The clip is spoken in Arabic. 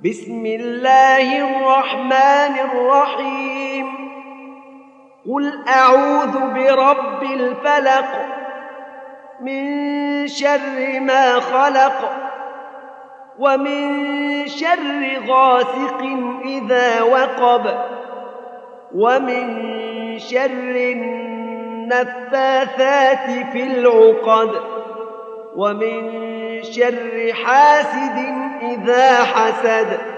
بسم الله الرحمن الرحيم قل أعوذ برب الفلق من شر ما خلق ومن شر غاسق إذا وقب ومن شر النفاثات في العقد ومن شر حاسد إذا حسد